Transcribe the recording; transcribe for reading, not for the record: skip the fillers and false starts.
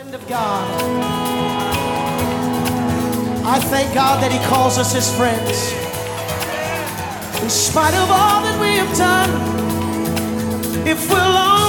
Of God. I thank God that He calls us His friends. In spite of all that we have done, if we'll